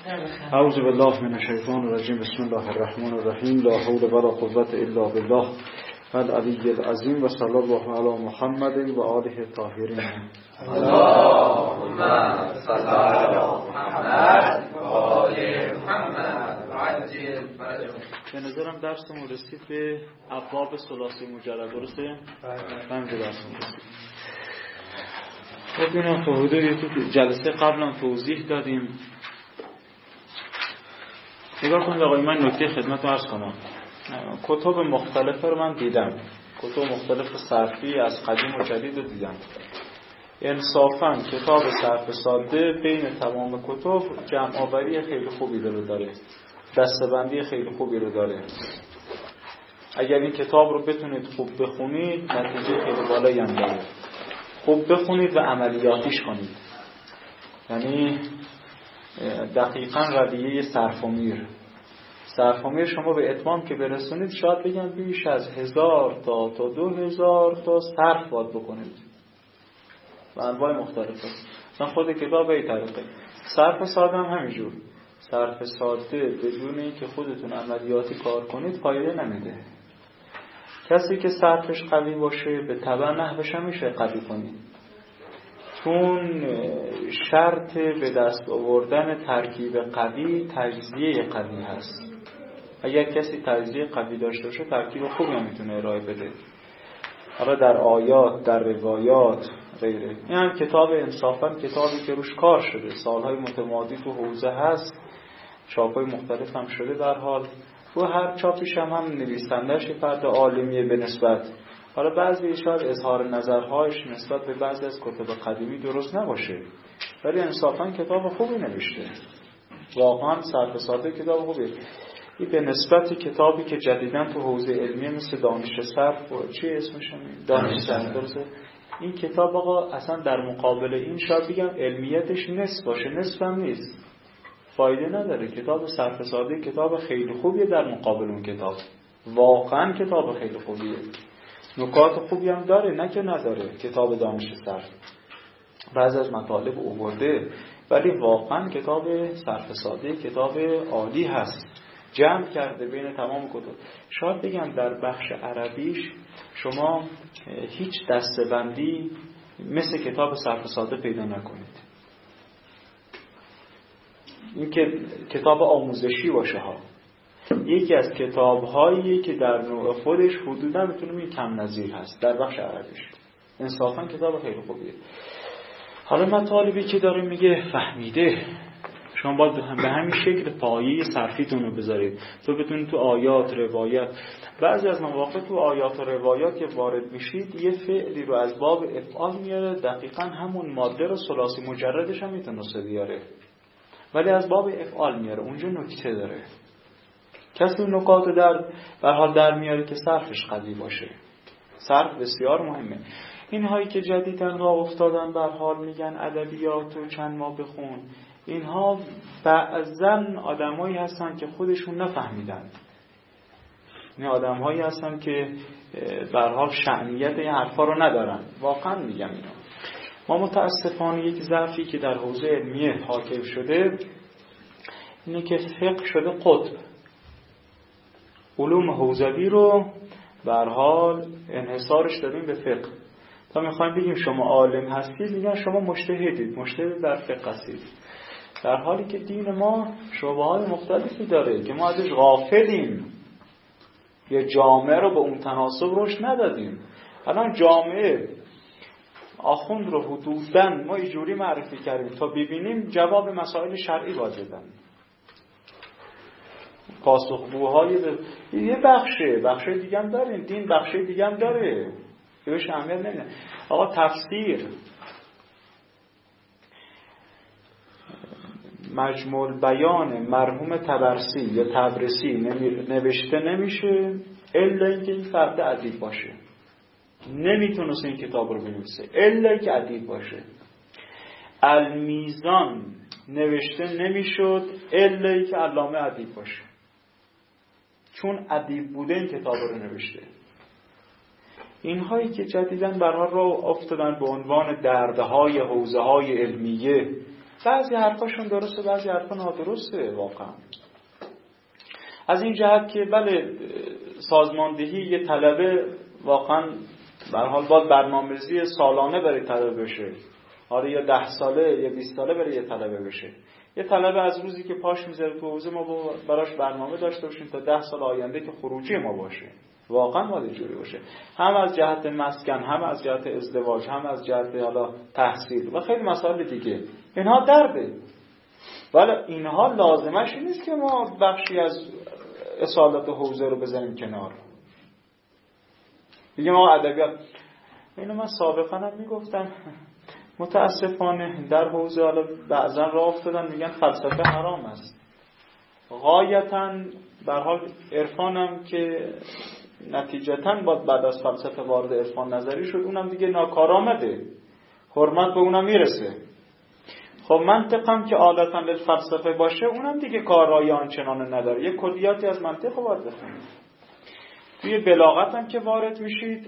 اعوذ بالله من الشیطان الرجیم. بسم الله الرحمن الرحیم. لا حول ولا قوة الا بالله العلی العظیم و صلی الله علی محمد و آله الطاهرین. اللهم صل علی محمد و آل محمد و عجل فرجهم. به نظرم درسمون رسید به ابواب ثلاثی مجرد. درسته؟ همین درسمون رسید. خب اینا تو حدود جلسه قبلا توضیح دادیم. نگاه کنید آقای، من نکته خدمت رو عرض کنم. کتب مختلف رو من دیدم، کتب مختلف صرفی از قدیم و جدید رو دیدم. انصافاً کتاب صرف ساده بین تمام کتب جمع آوری خیلی خوبی رو داره، دسته‌بندی خیلی خوبی رو داره. اگر این کتاب رو بتونید خوب بخونید نتیجه خیلی بالایی هم داره. خوب بخونید و عملیاتیش کنید، یعنی دقیقاً رویه صرف و میر شما به اتمام که برسونید شاید بگم بیش از 1000 تا 2000 تا صرف باید بکنید و انواع مختلفه. مثلا خود کتاب به این طریقه. صرف ساده هم همینجور. صرف ساده بدون اینکه خودتون عملیاتی کار کنید فایده نمیده. کسی که صرفش قوی باشه به تبع نحوش هم میشه قوی کنید، چون شرط به دست آوردن ترکیب قوی تجزیه قوی هست. اگر کسی تجزیه قوی داشته باشه ترکیب خوبی هم میتونه ارائه بده، حالا در آیات، در روایات، غیره. این هم کتاب انصافاً کتابی که روش کار شده، سالهای متمادی تو حوزه هست، چاپای مختلف هم شده. در حال رو هر چاپیش هم نویسنده‌اش فرد عالمیه به نسبت. حالا بعضی شاید اظهار نظرهایش نسبت به بعضی از کتب قدیمی درست نباشه، ولی انصافاً کتاب خوبی نوشته. واقعاً صرف ساده کتاب خوبیه. این به نسبت کتابی که جدیداً تو حوزه علمیه مثل دانش صرف و چی اسمش دانش صرف درسته، این کتاب آقا اصلا در مقابل این شاید بگم علمیتش نصف باشه، نصف هم نیست، فایده نداره. کتاب صرف ساده کتاب خیلی خوبیه در مقابل اون کتاب. واقعاً کتاب خیلی خوبیه، نکات خوبی هم داره، نه که نداره. کتاب دانش صرف بعضی از مطالب آورده، ولی واقعا کتاب صرف ساده کتاب عالی هست، جمع کرده بین تمام کتب. شاید بگم در بخش عربیش شما هیچ دسته‌بندی مثل کتاب صرف ساده پیدا نکنید. این که کتاب آموزشی باشه ها، یکی از کتاب‌هایی که در نوع خودش حدوداً میتونم این کم نظیر هست در بخش عربیش. انصافاً کتاب خیلی خوبیه. حالا مطالبی که داره میگه فهمیده، شما باید به همین شکل پایه صرفیتون رو بذارید تو بتونید تو آیات، روایت، بعضی از مواقع تو آیات و روایات که وارد میشید یه فعلی رو از باب افعال میاره، دقیقاً همون ماده رو ثلاثی مجردش هم میتونه بیاره، ولی از باب افعال میاره، اونجا نکته داره. کسی نکات در حال در میاره که صرفش قوی باشه. صرف بسیار مهمه. اینهایی که جدیدن راه افتادن بر حال میگن ادبیات و چند ما بخون، اینها بعضن آدمایی هستن که خودشون نفهمیدن. این آدمایی هستن که بر حال شأنیت این حرفا رو ندارن. واقعا میگم اینا. ما متاسفانه یک ضعفی که در حوزه علمیه حاکم شده اینه که فقه شده قطب. علوم حوزوی رو به هر حال انحصارش دادیم به فقه. تا میخوایم بگیم شما عالم هستید میگن شما مجتهدید، مجتهد در فقه هستید، در حالی که دین ما شعبه‌های مختلفی داره که ما ازش غافلیم. یه جامعه رو به اون تناسب روش ندادیم. الان جامعه آخوند رو حدوداً ما اینجوری معرفی کردیم تا ببینیم جواب مسائل شرعی باید بدن. پاسخگوهای یه بخشه دیگه هم داریم، دین بخشه دیگه هم داره که بهش اهمیت نمیدن. آقا تفسیر مجموع بیان مرحوم طبرسی یا طبرسی نوشته نمیشه الا اینکه این فرد ادیب باشه. نمیتونست این کتاب رو بنویسه الا اینکه ادیب باشه. المیزان نوشته نمیشد الا اینکه علامه ادیب باشه، چون ادیب بوده این کتاب رو نوشته. اینهایی که جدیداً برها را افتادن به عنوان دردهای حوزه‌های علمیه بعضی حرفاشون درسته، بعضی حرفا نادرسته. واقعا از این جهت که بله سازماندهی یه طلبه واقعا به هر حال باید برنامه‌ریزی سالانه برای طلبه بشه. آره یا 10 ساله یا 20 ساله برای یه طلبه بشه. یه طلبه از روزی که پاش میذاره تو حوزه ما براش برنامه داشته باشیم تا 10 سال آینده که خروجی ما باشه. واقعا باید اینجوری باشه. هم از جهت مسکن، هم از جهت ازدواج، هم از جهت حالا تحصیل و خیلی مسائل دیگه. اینها درده. ولی اینها لازمش نیست که ما بخشی از اصالت حوزه رو بزنیم کنار. دیگه ما ادبیات، اینو من سابقا هم میگفتم، متاسفانه در حوزه حالا بعضا راه افتادن میگن فلسفه حرام است. غایتاً به هر حال عرفانم که نتیجتاً بعد از فلسفه وارد عرفان نظری شد، اونم دیگه ناکارآمده، حرمت به اونم میرسه. خب منطقم که عادتاً للفلسفه باشه اونم دیگه کارایی آنچنان نداره. یه کلیاتی از منطق رو باید بخونید. توی بلاغت هم که وارد میشید،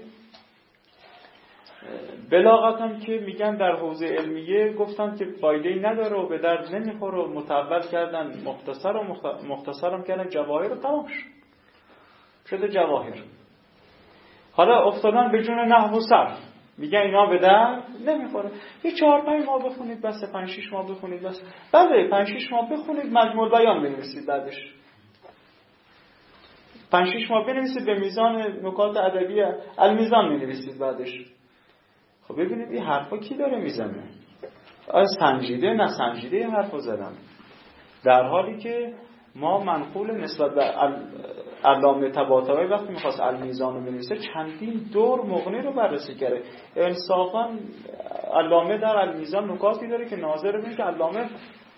بلاغت هم که میگن در حوزه علمیه گفتن که فایده‌ای نداره و به درد نمیخوره و متول کردن مختصرم کردن جواهر رو، تمام شده جواهر. حالا افتادن به جون نحو و صرف، میگن اینا به درد نمیخوره. یه 4-5 ماه بخونید بس، 5-6 ماه بخونید بس. بله 5-6 ماه بخونید، مجموع بیان بنویسید بعدش. 5-6 ماه بنویسید، به میزان نکات ادبی المیزان بنویسید بعدش. خب ببینید این حرفا کی داره میزنه؟ آیا سنجیده نه سنجیده این حرفا زدن؟ در حالی که ما منقول نسبت به علامه طباطبایی وقتی میخواست المیزان رو بنویسه چندین دور مغنی رو بررسی کرده. انصافا علامه در المیزان نکاتی داره که ناظر ببینید که علامه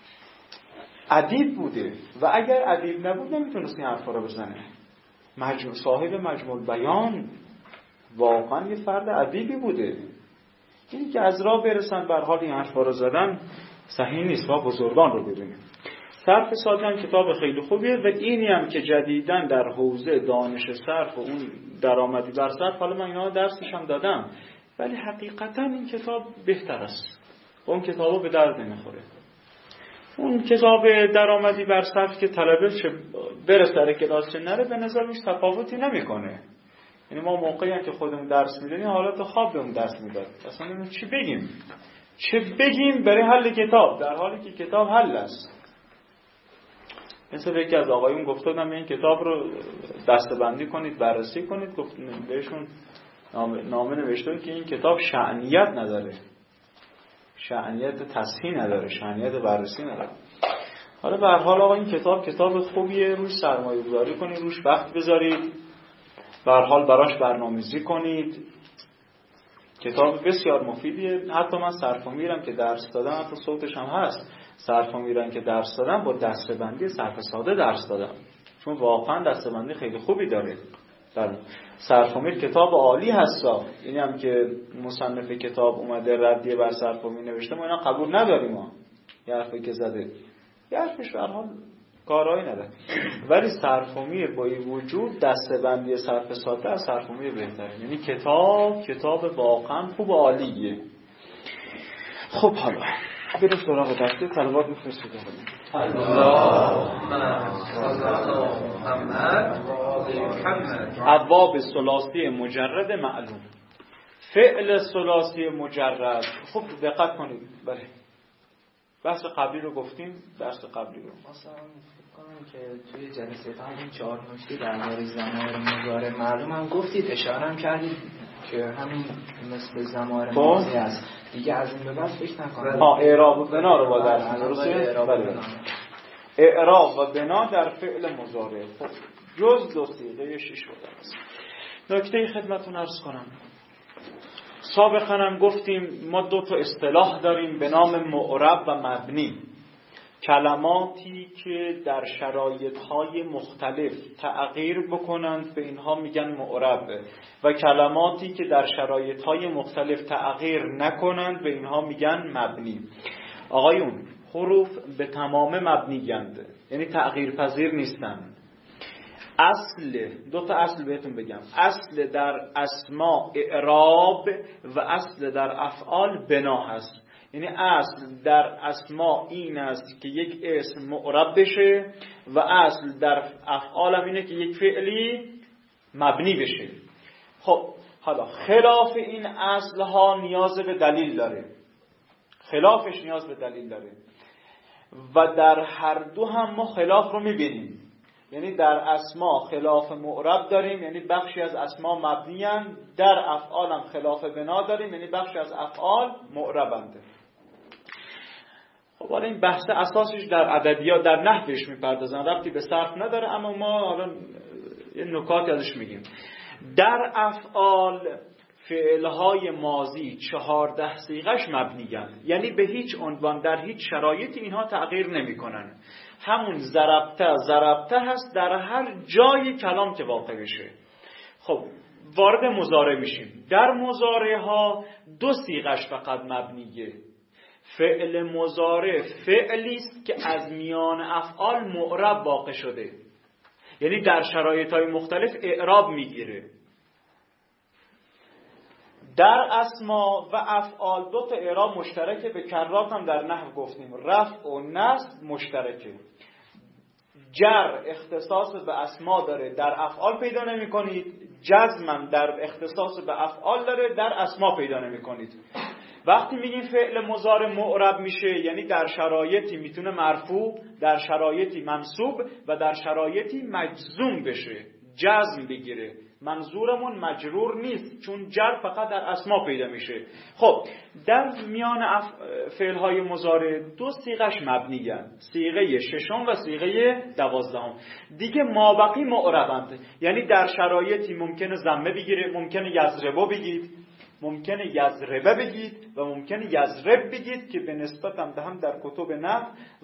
ادیب بوده و اگر ادیب نبود نمیتونست این حرفا رو بزنه. صاحب مجموع بیان واقعا یه فرد ادیبی بوده. اینی که از راه برسن بر حال این حرفا رو زدن صحیح نیست. ما بزرگان رو ببینیم. صرف ساده هم کتاب خیلی خوبیه و اینی هم که جدیداً در حوزه دانش صرف و اون درآمدی بر صرف، حالا من اینا درسش هم دادم، ولی حقیقتاً این کتاب بهتر است. اون کتابو به درد نمیخوره. اون کتاب درآمدی بر صرف که طلبه بره سر کلاس چه نره، به نظر هیچ تفاوتی نمیکنه. یعنی ما موقعی که خودمون درس میدونیم حالت خواب بهمون درس میداد، اصلا نمیدونیم چی بگیم برای حل کتاب، در حالی که کتاب حل است. مثل یکی از آقایون گفته بودم این کتاب رو دسته‌بندی کنید، بررسی کنید، گفتم بهشون نامه نوشته که این کتاب شأنیت نداره، شأنیت تصحیح نداره، شأنیت بررسی نداره. حالا به هر حال آقا این کتاب خوبیه، روش سرمایه‌گذاری کنید، روش وقت بذارید، به هر حال براش برنامه‌ریزی کنید. کتاب بسیار مفیدیه. حتی من صرف و میرم که درس دادم، حتی صوتش هم هست، صرف و میرم که درس دادم با دسته‌بندی صرف ساده درس دادم، چون واقعا دسته‌بندی خیلی خوبی داره. در صرف و میر کتاب عالی هستا. اینی هم که مصنف کتاب اومده ردیه بر صرف و میر نوشته، ما اینا قبول نداریم. ما یه حرفی که زده، یه حرفش به هر حال کارایی نداره، ولی صرف و میر با این وجود دسته‌بندی صرف ساده از صرف و میر بهتره. یعنی کتاب واقعا خوب و عالیه. خب حالا بریم سراغ دسته طلبات میفرستید. ابواب ثلاثی مجرد معلوم. فعل ثلاثی مجرد، خب دقت کنید. بله بحث قبلی رو گفتیم، درس قبلی رو مثلا فکر کنم که توی جلسه این 4 نکته درباره ضمایر مضارع معلوم هم گفتید، اشاره هم کردید که همین مثل ضمایر ماضی است دیگه، از این به بعد فکر نکنم. اعراب و بنا رو با درس درسته. اعراب و بنا در فعل مضارع، خب جز 2 صیغه 6 بوده است. نکته خدمتتون عرض کنم، سابقا هم گفتیم ما 2 اصطلاح داریم به نام معرب و مبنی. کلماتی که در شرایط‌های مختلف تغییر بکنند به اینها میگن معرب و کلماتی که در شرایط‌های مختلف تغییر نکنند به اینها میگن مبنی. آقایون حروف به تمام مبنی‌اند، یعنی تغییر پذیر نیستند. اصل 2 اصل بهتون بگم، اصل در اسماء اعراب و اصل در افعال بنا هست. یعنی اصل در اسما این است که یک اسم معرب بشه و اصل در افعال هم اینه که یک فعلی مبنی بشه. خب حالا خلاف این اصل ها نیاز به دلیل داره، خلافش نیاز به دلیل داره و در هر دو هم ما خلاف رو میبینیم. یعنی در اسما خلاف معرب داریم، یعنی بخشی از اسما مبنی‌اند، در افعال هم خلاف بنا داریم، یعنی بخشی از افعال معربند. خب حالا این بحث اساسش در ادبیات در نحوش میپردازن، ربطی به صرف نداره، اما ما حالا یه نکاتی ازش میگیم. در افعال فعلهای ماضی 14 صیغش مبنی‌اند، یعنی به هیچ عنوان در هیچ شرایطی اینها تغییر نمی‌کنن. همون ضربته هست در هر جای کلام که واقع بشه. خب وارد مضارع میشیم. در مضارع ها 2 صیغش فقط مبنیه. فعل مضارع فعلی است که از میان افعال معرب واقع شده، یعنی در شرایط‌های مختلف اعراب میگیره. در اسما و افعال 2 تا اعراب مشترکه، به کرات هم در نحو گفتیم، رفع و نصب مشترکه. جر اختصاص به اسما داره، در افعال پیدا نمی کنید. جزم در اختصاص به افعال داره، در اسما پیدا نمی کنید. وقتی میگیم فعل مضارع معرب میشه، یعنی در شرایطی میتونه مرفوع، در شرایطی منصوب و در شرایطی مجزوم بشه، جزم بگیره. منظورمون مجرور نیست، چون جر فقط در اسما پیدا میشه. خب در میان فعلهای مضارع 2 صیغش مبنیه، صیغه 6 و صیغه 12. دیگه مابقی معربند، یعنی در شرایطی ممکنه ضمه بگیره، ممکنه یضربه بگید، ممکنه یضربه بگید و ممکنه یضرب بگید که به نسبت هم در کتب نحو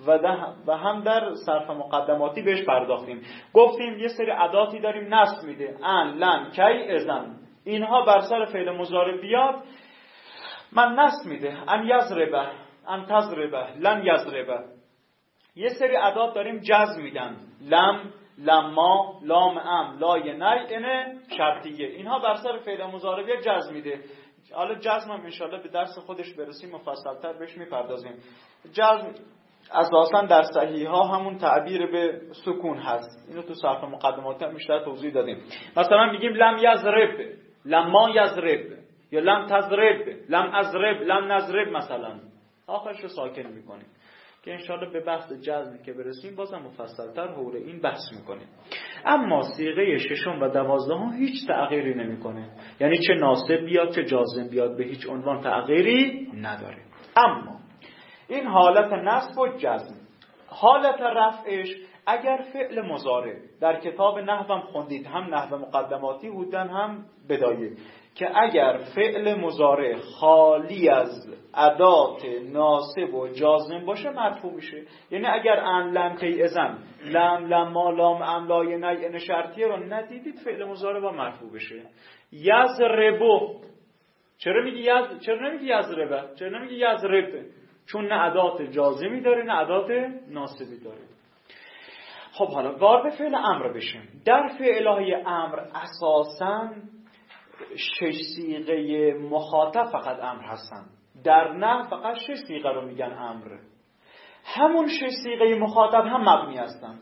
و هم در صرف مقدماتی بهش پرداختیم. گفتیم یه سری اداتی داریم نصب میده، ان، لن، کی، اذن. اینها بر سر فعل مضارع بیاد من نصب میده، ان یضربه، ان تضربه، لن یضربه. یه سری ادات داریم جزم میدن، لم، لما، لام ام، لای نی، اینه شرطیه. اینها بر سر فعل مضارع بیاد جزم میده. حالا جزم هم انشالله به درس خودش برسیم مفصل‌تر بهش میپردازیم. جزم اساساً در صحیح ها همون تعبیر به سکون هست، اینو تو صرف مقدمات هم بیشتر توضیح دادیم. مثلا میگیم لم یضرب، لما یضرب، یا لم تضرب، لم اضرب، لم نضرب، مثلا آخرش رو ساکن میکنیم که انشالله به بحث جزم که برسیم بازم مفصل‌تر حول این بحث میکنیم. اما صیغه 6 و 12 هیچ تغییری نمیکنه، یعنی چه ناصب بیاد چه جازم بیاد به هیچ عنوان تغییری نداره. اما این حالت نصب و جزم، حالت رفعش اگر فعل مضارع در کتاب نحو هم خوندید، هم نحو مقدماتی بودن هم بدایه، که اگر فعل مضارع خالی از ادات ناصب و جازم باشه مرفوع میشه. یعنی اگر ان، لم، کی، اذن، لم، لما، لام، ام، لای، نی، این شرطیه رو ندیدید فعل مضارع با مرفوع بشه. یضربو، چرا نمیگی یضربه، چرا نمیگی یضرب؟ چون نه ادات جازمی داره نه ادات ناصبی داره. خب حالا وارد فعل امر بشیم. در فعلهای امر اساساً 6 صیغه مخاطب فقط امر هستن. در نحو فقط 6 صیغه رو میگن امر. همون 6 صیغه مخاطب هم مبنی هستن.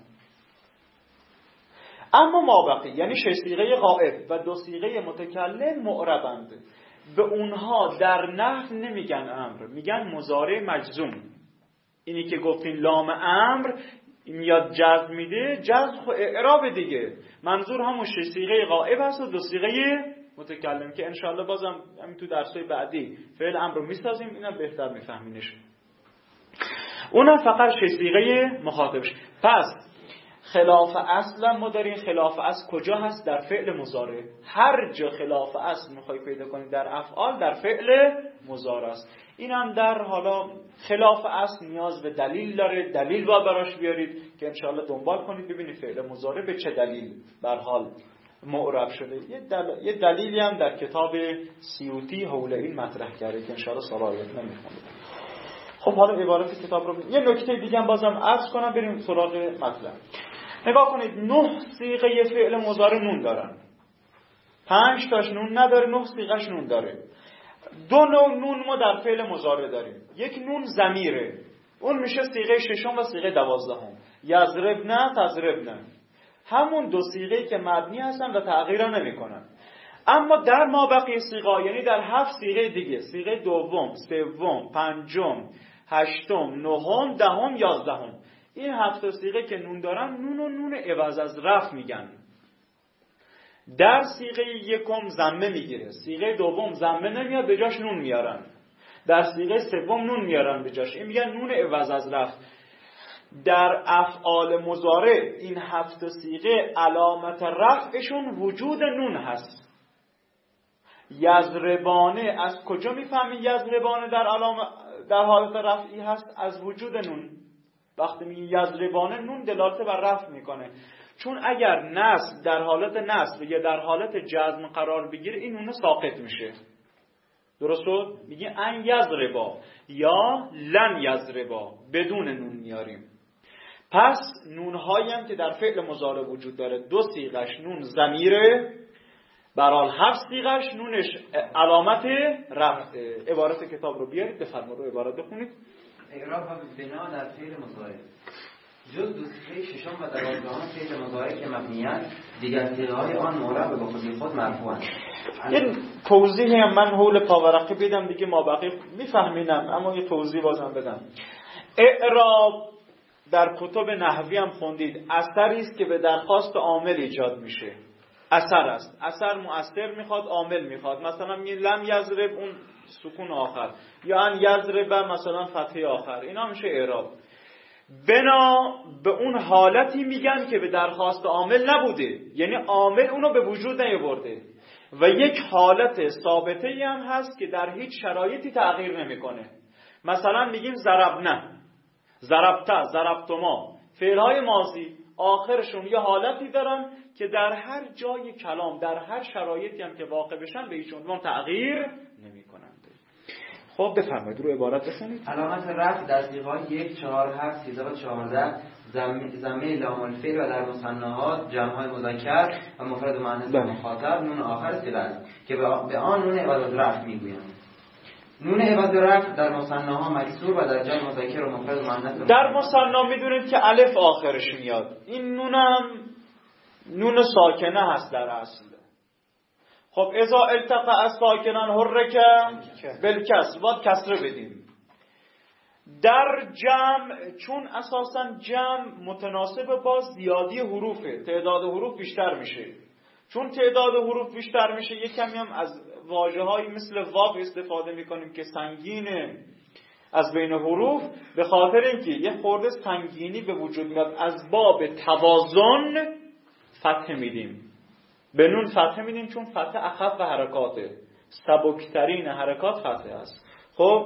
اما مابقی یعنی 6 صیغه غائب و 2 صیغه متکلم معربند. به اونها در نحو نمیگن امر، میگن مضارع مجزوم. اینی که گفتین لام امر میاد جزم میده، جزم خب اعراب دیگه. منظور همون 6 صیغه غائب هست و 2 صیغه متکلم که انشاءالله بازم همین تو درسای بعدی فعل امر رو میسازیم، اینا بهتر میفهمینش. اونم فقط 6 صیغه مخاطبش. پس خلاف اصل ما داریم. خلاف اصل کجا هست؟ در فعل مضارع. هر جا خلاف اصل میخوای پیدا کنی در افعال در فعل مضارع است. این هم در حالا خلاف اصل نیاز به دلیل داره، دلیل باید براش بیارید که انشاءالله دنبال کنید ببینید فعل مضارع به چه دلیل بر حال معرب شده. یه دلیلی هم در کتاب سیوطی حول این مطرح کرده که انشاءالله سرایت نمیخونید. خب حالا عبارت کتاب رو یه نکته دیگه هم بازم عرض کنم بریم سراغ مطلب. نگاه کنید 9 صیغه فعل مضارع نون دارن. 5 تاش نون نداره، 9 صیغه‌اش نون داره. دو نوع نون ما در فعل مضارع داریم. یک نون ضمیره، اون میشه صیغه ششم و صیغه 12. یضربن، تضربن، همون دو صیغه‌ای که مبنی هستن و تغییر نمی‌کنن. اما در مابقی صیغه، یعنی در 7 صیغه دیگه، صیغه دوم، سوم، پنجم، هشتم، نهم، دهم، 11، این 7 صیغه که نون دارن، نون و نون عوض از رفع میگن. در صیغه یکم ضمه میگیره، صیغه دوم ضمه نمیاد، به جاش نون میارن. در صیغه سوم نون میارن به جاش، این میگن نون عوض از رفع. در افعال مضارع این 7 صیغه علامت رفعشون وجود نون هست. یضربانه، از کجا میفهمی یضربانه در حالت رفعی هست؟ از وجود نون. وقتی میگی یضربانه، نون دلالت بر رفع میکنه، چون اگر نصب در حالت نصب یا در حالت جزم قرار بگیره، این نون ساقط میشه. درست شد؟ میگی ان یضربا یا لن یضربا، بدون نون میاریم. پس نونهایی هم که در فعل مضارع وجود داره، 2 صیغش نون ضمیره، برحال 7 صیغش نونش علامت رفعه. عبارت کتاب رو بیارید، بفرمایید رو عبارت بخونید. اعراب و بنا در فعل مضارع جز 2 صیغه ششم و 12 فعل مضارع که مبنی‌اند، دیگر صیغه‌های آن معرب به خود مرفوعند. این توضیحی هم من حول پاورقی بدم دیگه، ما بقیه میفهمینم، اما یه توضیح بازم بدم. اعراب در کتب نحوی هم خوندید، اثری است که به درخواست عامل ایجاد میشه. اثر است، اثر مؤثر میخواد، عامل میخواد. مثلا لم یضرب، اون سکون آخر، یا ان یضرب مثلا فتحه آخر، اینا میشه اعراب. بنا به اون حالتی میگن که به درخواست عامل نبوده، یعنی عامل اونو به وجود نیاورده، و یک حالت ثابته هم هست که در هیچ شرایطی تغییر نمیکنه. مثلا میگیم ضربنا، ضربتا، ضربتما، فعلهای ماضی آخرشون یه حالتی دارن که در هر جای کلام، در هر شرایطی هم که واقع بشن، به هیچ عنوان تغییر نمیکنند. خب بفرمایید رو عبارت بخونید. علامت رفع در صیغه‌های 1، 4، 7، 13 و 14 ضمه لام الفعل و در مثناها جمع‌های مذکر و مفرد و مؤنث مخاطب نون آخر صله است که به آن نون عوض رفع میگویند. نون عوض رفع در مثناها مکسور و در جمع مذکر و مفرد و مؤنث. در مثنا میدونید که الف آخرش میاد، این نونم نون ساکنه هست در اصل. خب اذا التقى الساکنان حرک بالکسر، باید کسره بدیم. در جمع، چون اساسا جمع متناسب با زیادی حروفه، تعداد حروف بیشتر میشه. چون تعداد حروف بیشتر میشه، یک کمی هم از واژه‌هایی مثل واو استفاده میکنیم که سنگینه از بین حروف، به خاطر اینکه یه خورده سنگینی به وجود میاد، از باب توازن فتح میدیم. به نون فتح میدیم چون فتح اخف و حرکاته، سبکترین حرکات فتح است. خب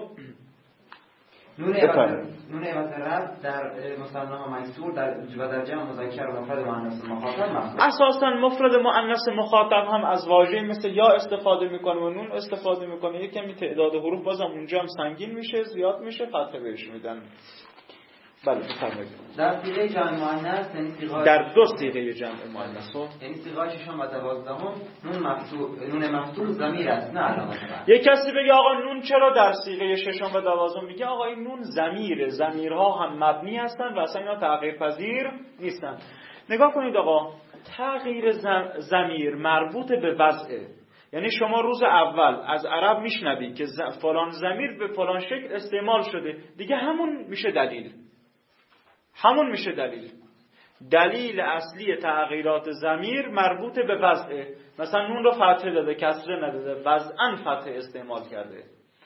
نون عوض رفع در مثناها مکسور و در جمع مذکر و مفرد مؤنث مخاطب مخصوص. اساسا مفرد مؤنث مخاطب هم از واژه‌ای مثل یا استفاده میکنه و نون استفاده میکنه، یک کمی تعداد حروف بازم اونجا هم سنگین میشه، زیاد میشه، فتح بهش میدن. بله بفرمایید. در صیغه جمع مؤنث، یعنی صیغه در 2 صیغه جمع مؤنث، یعنی صیغه ششم و 12 نون مفتوح ضمیر است، نه علامت رفع. یک کسی بگه آقا نون چرا در صیغه ششم و 12 میگه؟ آقا این نون ضمیره، ضمیرها هم مبنی هستن و اصلا اینا تغییر پذیر نیستن. نگاه کنید آقا، تغییر ضمیر مربوط به وضعه. یعنی شما روز اول از عرب میشنوید که فلان ضمیر به فلان شکل استعمال شده، دیگه همون میشه دلیل. همون میشه دلیل. دلیل اصلی تغییرات ضمیر مربوط به وضعه. مثلا نون رو فتحه داده، کسره نداده، وضعاً فتحه استعمال کرده.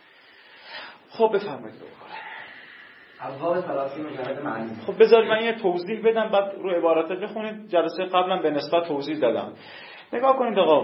خب بفرمایید. ابواب ثلاثی مجرد معنی. خب بذارید من یه توضیح بدم، بعد رو عبارات بخونید. جلسه قبلا به نسبت توضیح دادم. نگاه کنید آقا،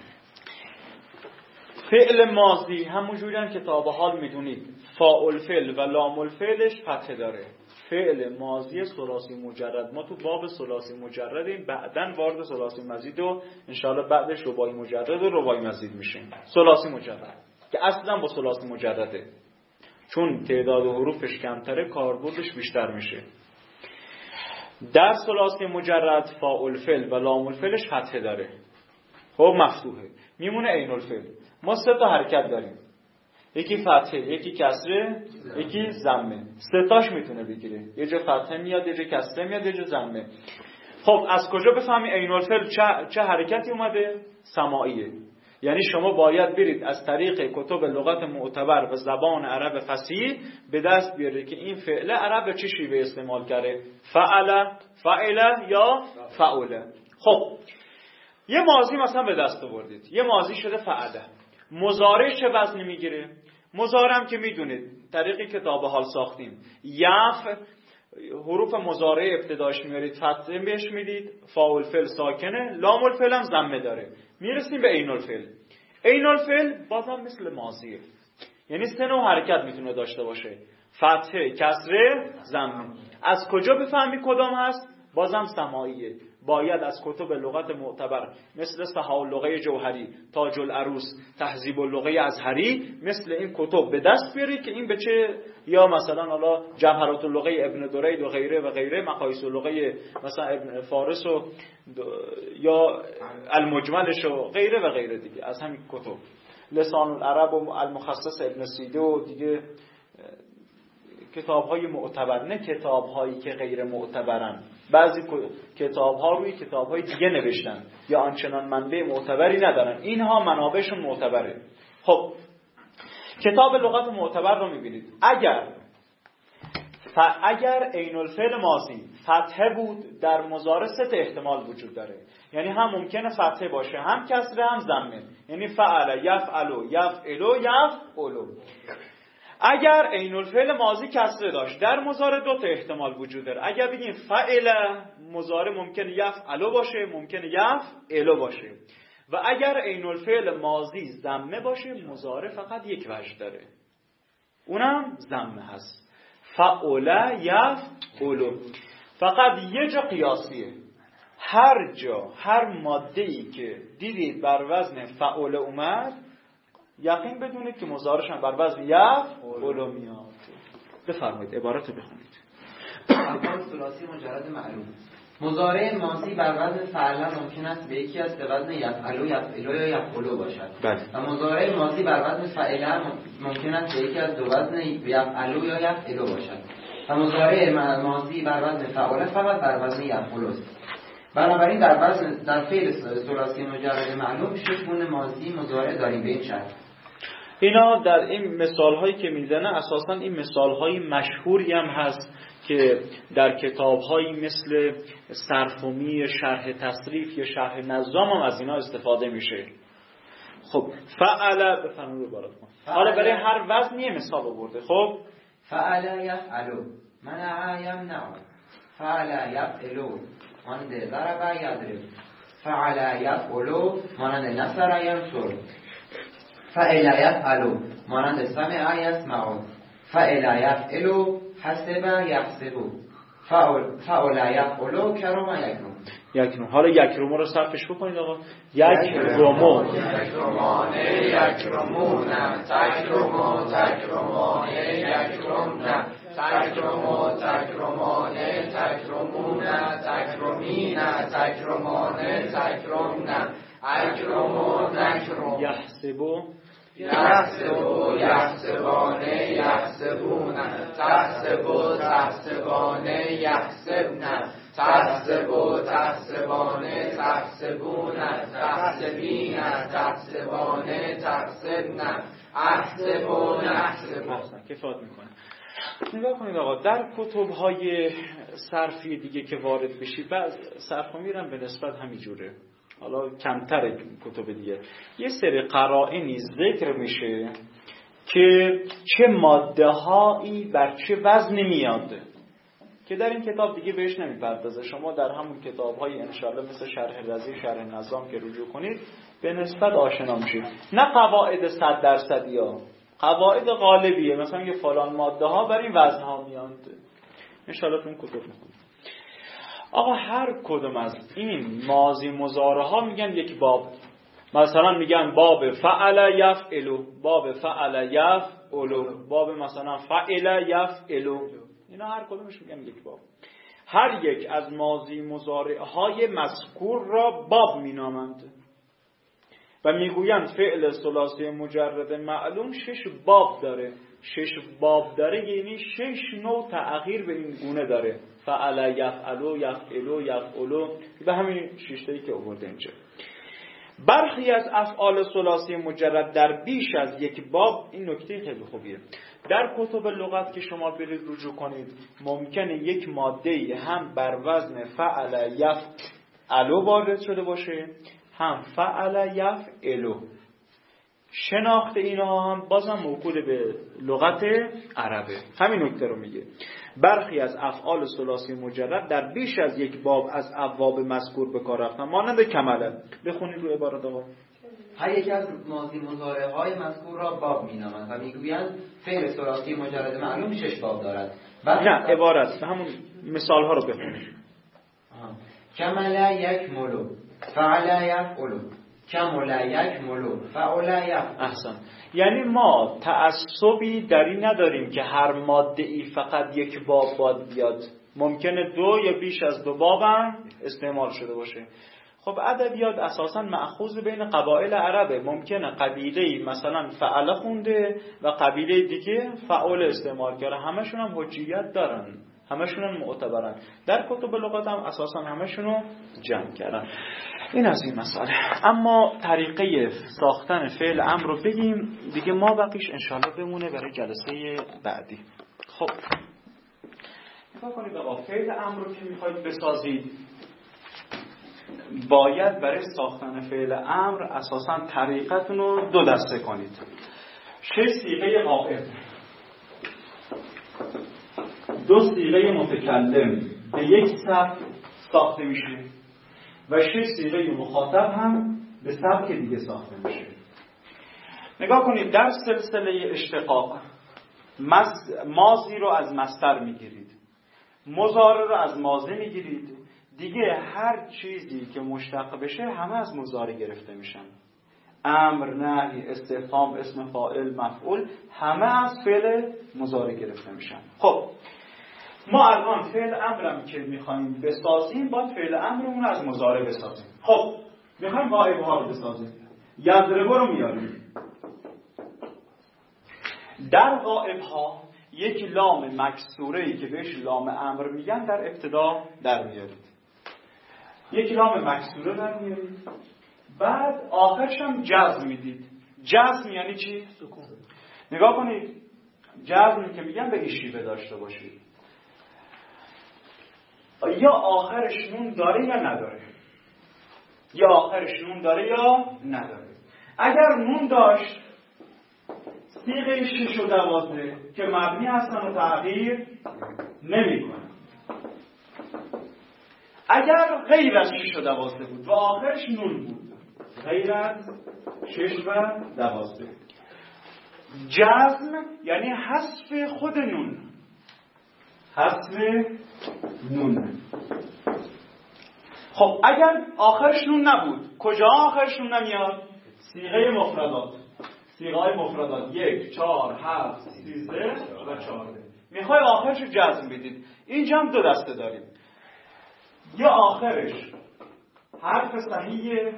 فعل ماضی همونجوری که تا به حال میدونید فاعل فعل و لام الفعلش فتحه داره. فعل ماضی ثلاثی مجرد، ما تو باب ثلاثی مجردیم، بعداً وارد ثلاثی مزید و انشاءالله بعدش رباعی مجرد و رباعی مزید میشیم. ثلاثی مجرد که اصلا با ثلاثی مجرده، چون تعداد حروفش کمتره کاربردش بیشتر میشه. در ثلاثی مجرد فاعل فعل و لام الفعلش فتحه داره، خب مفتوحه، میمونه عین الفعل. ما 3 تا حرکت داریم. یکی فتحه، یکی کسره، یکی ضمه. سه تاش میتونه بگیره. یه جا فتحه میاد، یه جا کسره میاد، یه جا ضمه. خب از کجا بفهمی عین الفعل چه حرکتی اومده؟ سماعیه. یعنی شما باید برید از طریق کتب لغت معتبر و زبان عرب فصیح به دست بیارید که این فعل عرب به چه شیوه استعمال کرده، فعل یا فعل. خب یه ماضی مثلا به دست آوردید، یه ماضی شده فعل. مضارع چه وزنی میگیره؟ مضارع هم که میدونید طریقی کتاب حال ساختیم، حروف مضارع ابتداش میارید، فتحه بهش میدید، فاء الفعل ساکنه، لام الفعل هم ضمه داره، میرسیم به عین الفعل. عین الفعل بازم مثل ماضیه، یعنی سه نوع حرکت میتونه داشته باشه، فتحه، کسره، ضمه. از کجا بفهمی کدام هست؟ بازم سماعیه. باید از کتب لغت معتبر مثل صحاح اللغه جوهری، تاج العروس، تهذیب اللغه ازهری، مثل این کتب به دست بیاری که این به چه، یا مثلا حالا جوهرات اللغه ابن درید و غیره و غیره، مقاییس اللغه مثلا ابن فارس و یا المجملش و غیره و غیره دیگه از همین کتب، لسان العرب و المخصص ابن سیده و دیگه کتاب‌های معتبر، نه کتاب‌هایی که غیر معتبرن. بعضی کتاب‌ها روی کتاب‌های دیگه نوشتن یا آنچنان منبع معتبری ندارن، اینها منابعشون معتبره. خب کتاب لغت معتبر رو می‌بینید، اگر عین الفعل ماضی فتحه بود در مضارع سه احتمال وجود داره، یعنی هم ممکنه فتحه باشه، هم کسره، هم ضمه، یعنی فعل، یفعل، یفعلو. اگر عین الفعل ماضی کسره داشت در مضارع دو تا احتمال وجود داره. اگر بگیم فعل مضارع ممکنه یفعلو باشه، ممکنه یفعلو باشه، و اگر عین الفعل ماضی ضمه باشه مضارع فقط یک وجه داره، اونم ضمه هست، فعل یفعلو. فقط یه جا قیاسیه، هر جا هر ماده‌ای که دیدید بر وزن فعل اومد یقین بدونید که مضارعش هم بر وزن یفعل میاد. بفرمایید عبارت رو بخونید. افعال ثلاثی مجرد معلوم. مضارع ماضی بر وزن فعل ممکن است به یکی از وزن یفعلو، یفعلو یا یفعلو باشد. و مضارع ماضی بر وزن فعل ممکن است به یکی از دو وزن یفعلو یا یفعلو باشد. و مضارع ماضی بر وزن فعل فقط بر وزن یفعلو است. بنابراین در فعل ثلاثی مجرد معلوم 6 گونه ماضی مضارع داریم به این شرط. اینا در این مثال‌هایی که میزنه اساساً این مثال‌های مشهوری هم هست که در کتاب‌هایی مثل صرف‌ومی، شرح تصریف یا شرح نظام هم از اینا استفاده میشه. خب فعل بفرمایید براتون. حالا برای هر وزنی مثال آورده. خب فعل یفعلو، منع یمنع، فعل یفعلو مانند ضرب یضرب، فعل یفعلو مانند نصر ینصر، فعل یفعلو مانند سمع یسمع، فعل یفعلو حسب یحسب، فعل یفعلو کرم یکرم. حالا یکرمو رو صرفش بکنید آقا. یکرمو، یکرمانه، یکرمونه، تکرمو، تکرمانه، یکرمنه، تکرمو، تکرمانه، تکرمونه، تکرمینه، تکرمانه، تکرمنه، اکرمو، نکرم، یحسبو، یحسبو، یحسبانه، یحسبونه، تحسبو، تحسبانه، یحسبنه، تحسبو، تحسبانه، تحسبونه، تحسبینه، تحسبانه، تحسبنه، احسبو، نحسبو. کفایت میکنه. نگاه کنید آقا، در کتب‌های صرفی دیگه که وارد بشید، بعض صرف‌ها میرن به نسبت همینجوره، حالا کمتر کتب دیگه، یه سری قرائنی ذکر میشه که چه ماده هایی بر چه وزنی میاد، که در این کتاب دیگه بهش نمیپردازه. شما در همون کتاب‌های انشاءالله مثل شرح رضی، شرح نظام که رجوع کنید به نسبت آشنا میشید. نه قواعد 100% ها، قواعد غالبیه، مثلا یه فلان ماده ها بر این وزن ها میاد، انشاءالله تو اون کتب میخونید. آقا هر کدوم از این ماضی مضارع ها میگن یک باب، مثلا میگن باب فعل یفعلو، باب فعل یفعلو، باب مثلا فعل یفعلو، اینا هر کدومش میگن یک باب. هر یک از ماضی مضارع های مذکور را باب مینامند. و میگویند فعل ثلاثی مجرد معلوم 6 باب داره. 6 باب داره یعنی 6 نوع تغییر به این گونه داره. فعل، یفعلو، یفعلو، یفعلو، به همین 6 تایی که آورده اینجا. برخی از افعال ثلاثی مجرد در بیش از یک باب، این نکته خیلی خوبیه، در کتب لغت که شما برید رجوع کنید ممکنه یک ماده هم بر وزن فعل یفعلو وارد شده باشه، هم فعل یفعلو. شناخت اینها هم بازم موکول به لغت عربه. همین نکته رو میگه. برخی از افعال ثلاثی مجرد در بیش از یک باب از ابواب مذکور به کار رفتن، مانند کمله. بخونید رو عبارت آقا. هر یک از ماضی مضارع های مذکور را باب مینامند و میگویند فعل ثلاثی مجرد معلوم 6 باب دارد. نه عبارت همون مثال ها رو بخونید. کمل یک ملو، فعل یفعلو، کمل یک ملو، فعل یفعل. احسن. یعنی ما تعصبی در این نداریم که هر ماده ای فقط یک باب باید بیاد. ممکنه 2 یا بیش از 2 باب هم استعمال شده باشه. خب ادبیات اساساً مأخوذ بین قبایل عربه. ممکنه قبیله‌ای مثلا فعل خونده و قبیله دیگه فعل استعمال کرده، همشون هم حجیت دارن، همشون هم معتبرن. در کتب لغات هم اساساً همشون رو جمع کردن. این از این مسئله. اما طریقه ساختن فعل امر رو بگیم دیگه، ما بقیش انشالله بمونه برای جلسه بعدی. خب نگاه کنید آقا، فعل امر رو که میخواید بسازید باید برای ساختن فعل امر اساساً طریقتون رو 2 دسته کنید. 6 صیغه غائب، 2 صیغه متکلم به یک صف ساخته میشه و 6 صیغه مخاطب هم به سبک دیگه ساخته میشه. نگاه کنید در سلسله اشتقاق ماضی رو از مصدر میگیرید، مضارع رو از ماضی میگیرید، دیگه هر چیزی که مشتق بشه همه از مضارع گرفته میشن. امر، نهی، استفهام، اسم فاعل، مفعول، همه از فعل مضارع گرفته میشن. خب ما الان فعل امرم که میخوایم بسازیم با فعل امرمون از مضارع بسازیم. خب میخوایم غائب ها رو بسازیم. یضربو رو میاریم. در غائب ها یک لام مکسوره‌ای که بهش لام امر میگن در ابتدا در میارید. یک لام مکسوره در میارید، بعد آخرش هم جزم میدید. جزم یعنی چی؟ سکون. نگاه کنید جزمی که میگن به این شیوه داشته باشید. یا آخرش نون داره یا نداره، یا آخرش نون داره یا نداره. اگر نون داشت صیغه 6 و 12 که مبنی هستن و تغییر نمی کنن. اگر غیر از 6 و 12 بود و آخرش نون بود، غیر از 6 و 12، جزم یعنی حذف خود نون، حذف نون. خب اگر آخرش نون نبود، کجا آخرش نون نمیاد؟ صیغه مفردات. صیغه های مفردات 1، 4، 7، 13 و 14. میخوای آخرش رو جزم بدید. اینجا هم 2 دسته داریم. یا آخرش حرف صحیحه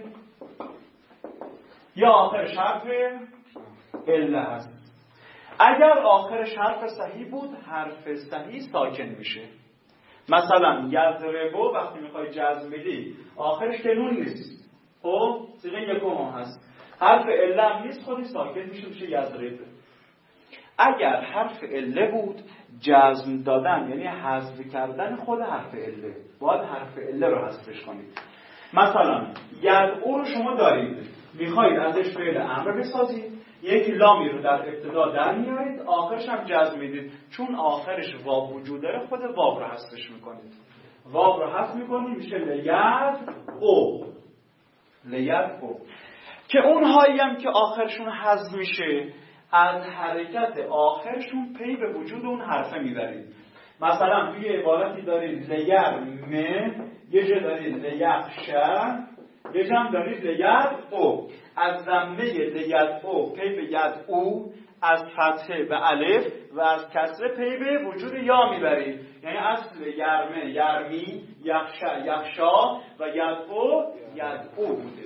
یا آخرش حرف عله هست. اگر آخرش حرف صحیح بود، حرف صحیح ساکن میشه. مثلا یضربو وقتی میخوای جزم بدی آخرش که نون نیست، خب صیغه یکم هست، حرف عله هم نیست، خودی ساکن میشه یضربو. اگر حرف عله بود جزم دادن یعنی حذف کردن خود حرف عله، باید حرف عله رو حذفش کنید. مثلا یدعو رو شما دارید، میخواید ازش فعل امر بسازید، یک لامی رو در ابتدا در میارید، آخرش هم جزم میدید. چون آخرش واو وجود داره، خود واو رو حذفش میکنید. واو رو حذف میکنید میشه لیدعو. لیدعو که اونهایی هم که آخرشون حذف میشه از حرکت آخرشون پی به وجود اون حرفه میبرید. مثلا توی عبارتی دارید لیرمه، یه جا دارید لیخشه، یه جا هم دارید لیدعو. از ضمه لیدعو پی به یدعو، از فتحه به الف و از کسره پی به وجود یا میبرید. یعنی اصل یرمه یرمی، یخشه یخشا و یدعو یدعو بوده.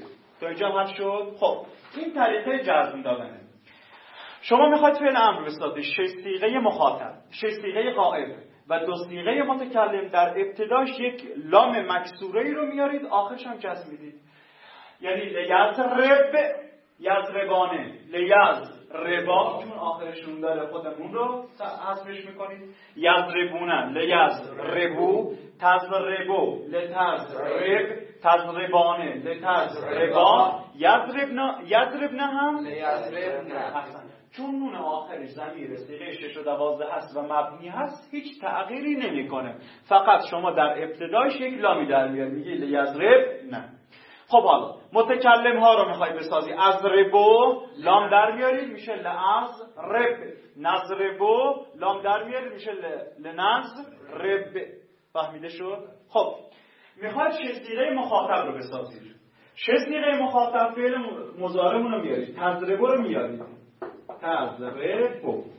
تا اینجا هم شد. خب این طریقه جزم دادنه. شما میخواید فعل امر بسازید، 6 صیغه مخاطب، 6 صیغه غائب و 2 صیغه متکلم، در ابتداش یک لام مکسوره ای رو میارید، آخرش هم جزم میدید. یعنی لیضرب، یضربانه، لیضربا چون آخرشون داره خودمون رو حذفش میکنید، یضربونن، لیضربو، تضربو، لتضرب، تضربانه، لتضربا، یضربنه هم لیضربنه. چون نون آخرش ضمیر صیغه 6 و 12 هست و مبنی هست، هیچ تغییری نمیکنه، فقط شما در ابتدایش یک لامی در میاری، میگی لیضربنه. خب حالا متکلم ها رو میخوای بسازی، اضربو لام در میاری میشه لازرب، نضربو لام در میاری میشه لنضرب. فهمیده شد؟ خب میخواد 6 صیغه مخاطب رو بسازید. 6 صیغه مخاطب فعل مضارعمون رو میارید، تضربو رو میارید، تضربو.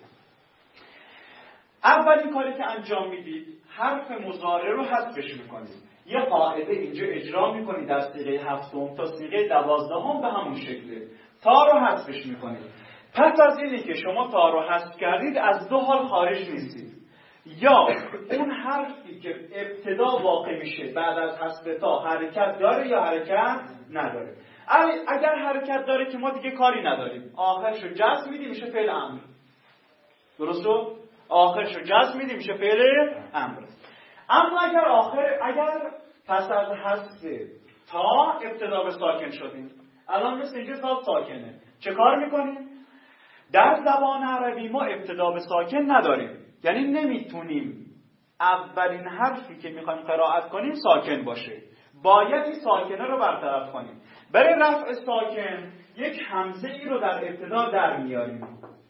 اولین کاری که انجام میدید حرف مضارع رو حذفش میکنید. یه قاعده اینجا اجرا میکنید در صیغه 7 تا صیغه 12 به همون شکله، تا رو حذفش میکنید. پس از اینی که شما تا رو حذف کردید از 2 حال خارج نیستید، یا اون حرفی که ابتدا واقع میشه بعد از حذف تا حرکت داره یا حرکت نداره. اگر حرکت داره که ما دیگه کاری نداریم، آخرشو جزم میدیم میشه فعل امر. درسته؟ آخرشو جزم میدیم میشه فعل امر. اما اگر پس از حذف تا ابتدا به ساکن شدیم، الان مثل اینجا تا ساکنه، چه کار میکنیم؟ در زبان عربی ما ابتدا به ساکن نداریم، یعنی نمیتونیم اولین حرفی که میخوایم قرائت کنیم ساکن باشه، باید این ساکنه رو برطرف کنیم. برای رفع ساکن یک همزه ای رو در ابتدا در میاریم.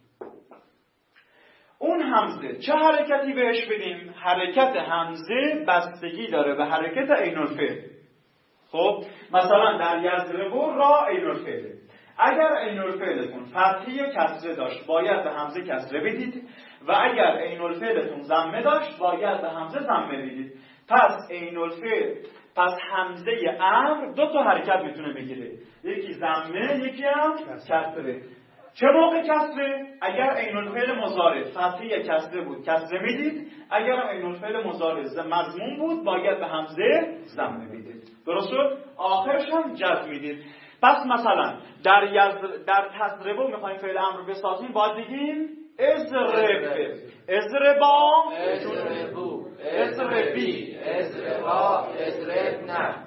اون همزه چه حرکتی بهش بدیم؟ حرکت همزه بستگی داره به حرکت عین الفعل. خب مثلا در یضربو را عین الفعل، اگر عین الفعلتون فتحه یا کسره داشت باید به همزه کسره بدید، و اگر عین الفعلتون ضمه داشت باید به همزه ضمه بدید. پس عین الفعل، پس همزه امر 2 تا حرکت میتونه بگیره، یکی ضمه یکی هم کسره. چه موقع کسره؟ اگر عین الفعل مضارع فتحه یا کسره بود کسره میدید، اگر عین الفعل مضارع مضموم بود باید به همزه ضمه بدید. درست شد؟ آخرش هم جزم میدید. پس مثلا در تضربو میخوایم فعل امر رو بسازیم، باید بگیم اضرب، اضربا، اضربو، اضربی، اضربا، اضربنا.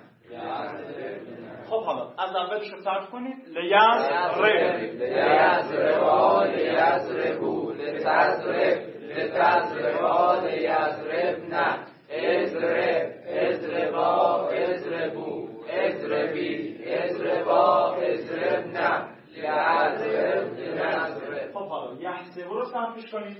خب حالا از اولش رو ترک کنید. لیضرب، لیضربا، لیضربو، لتضرب، لتضربا، لیضربنا. اضرب، اضربا، اضربو، اضربی، اضربا، اضربنا. لیضرب، لنضرب. خب حالا یحسب رو صرفش کنید.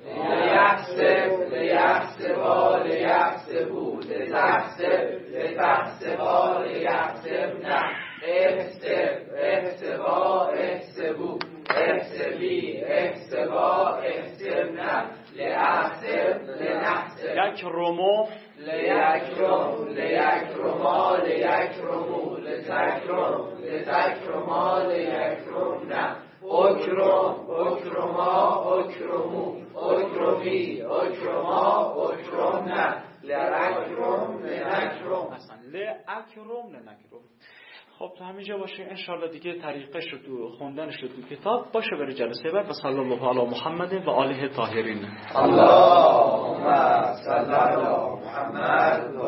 لیحسب، لیحسبا، لیحسبو، لتحسب، لتحسبا، لیحسبنا. احسب، احسبا، احسبو، احسبی، احسبا، احسبنا. لیحسب، لنحسب. یکرمو، لیکرم، لیکرما، لیکرمو، لتکرم، لتکرما، لیکرمنا. اکرم، اکرما، اکرمو، اکرمی، اکرما، اکرمنا. لرکرم، لنکرم. اصلا لأکرم لنکرم. خب تا همینجا باشه انشالله دیگه طریقش رو تو خوندنش رو تو کتاب باشه برای جلسه بعد. و صلی الله علی محمد و آله طاهرین. اللهم صل علی محمد.